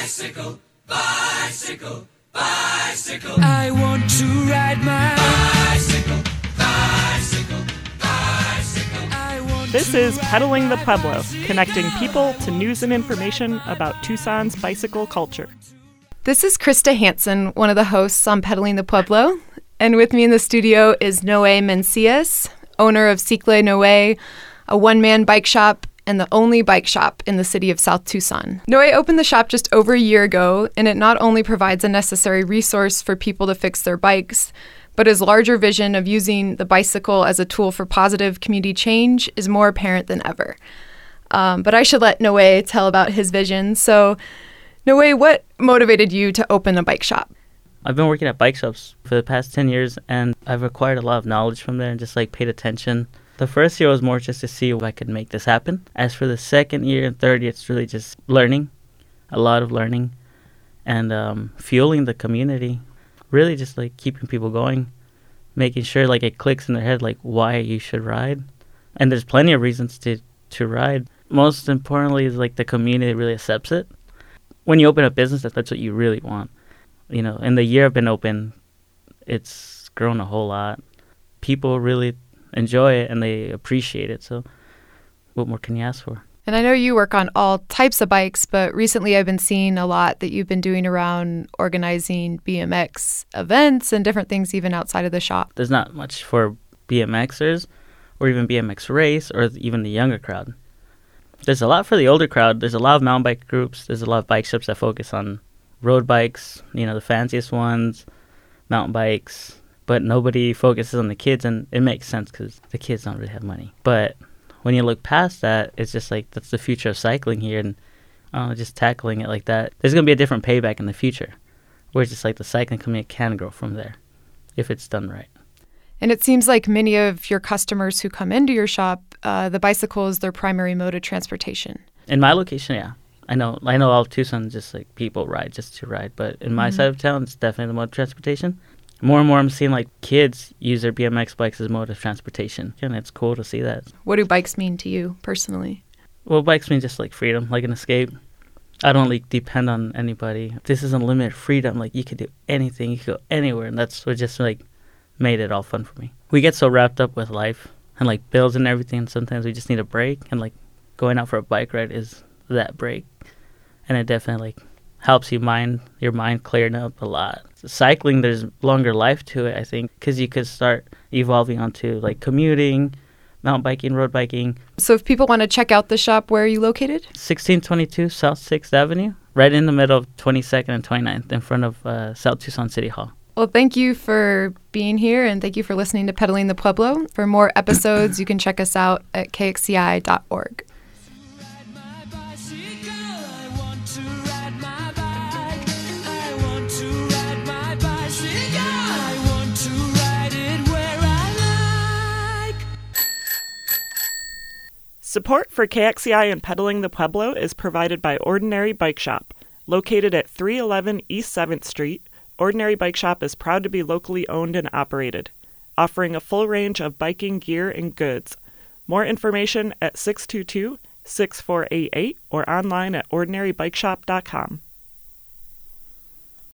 Bicycle, bicycle, bicycle. I want to ride my bicycle, bicycle, bicycle. I want This is Pedaling the Pueblo, connecting people to news and information about Tucson's bicycle culture. This is Krista Hansen, one of the hosts on Pedaling the Pueblo. And with me in the studio is Noe Mencias, owner of Cicle Noe, a one-man bike shop and the only bike shop in the city of South Tucson. Noe opened the shop just over a year ago, and it not only provides a necessary resource for people to fix their bikes, but his larger vision of using the bicycle as a tool for positive community change is more apparent than ever. But I should let Noe tell about his vision. So, Noe, what motivated you to open a bike shop? I've been working at bike shops for the past 10 years, and I've acquired a lot of knowledge from there and just paid attention. The first year was more just to see if I could make this happen. As for the second year and third year, it's really just learning, a lot of learning, and fueling the community. Really just keeping people going, making sure it clicks in their head why you should ride. And there's plenty of reasons to ride. Most importantly is the community really accepts it. When you open a business, that's what you really want. You know, in the year I've been open, it's grown a whole lot. People really enjoy it and they appreciate it. So what more can you ask for? And I know you work on all types of bikes, but recently I've been seeing a lot that you've been doing around organizing BMX events and different things even outside of the shop. There's not much for BMXers or even BMX race or even the younger crowd. There's a lot for the older crowd. There's a lot of mountain bike groups. There's a lot of bike shops that focus on road bikes, the fanciest ones, mountain bikes. But nobody focuses on the kids, and it makes sense because the kids don't really have money. But when you look past that, it's just that's the future of cycling here, and just tackling it like that. There's going to be a different payback in the future, where it's just the cycling community can grow from there, if it's done right. And it seems like many of your customers who come into your shop, the bicycle is their primary mode of transportation. In my location, yeah. I know all of Tucson, just people ride just to ride. But in my side of town, it's definitely the mode of transportation. More and more I'm seeing kids use their BMX bikes as mode of transportation. And it's cool to see that. What do bikes mean to you personally? Well, bikes mean just freedom, an escape. I don't depend on anybody. This is unlimited freedom. You could do anything, you could go anywhere, and that's what just made it all fun for me. We get so wrapped up with life and bills and everything, and sometimes we just need a break, and going out for a bike ride is that break. And it definitely helps your mind clearing up a lot. Cycling, there's longer life to it, I think, because you could start evolving onto commuting, mountain biking, road biking. So if people want to check out the shop, where are you located? 1622 South 6th Avenue, right in the middle of 22nd and 29th, in front of South Tucson City Hall. Well, thank you for being here, and thank you for listening to Pedaling the Pueblo. For more episodes, you can check us out at kxci.org. Support for KXCI and Pedaling the Pueblo is provided by Ordinary Bike Shop. Located at 311 East 7th Street, Ordinary Bike Shop is proud to be locally owned and operated, offering a full range of biking gear and goods. More information at 622-6488 or online at ordinarybikeshop.com.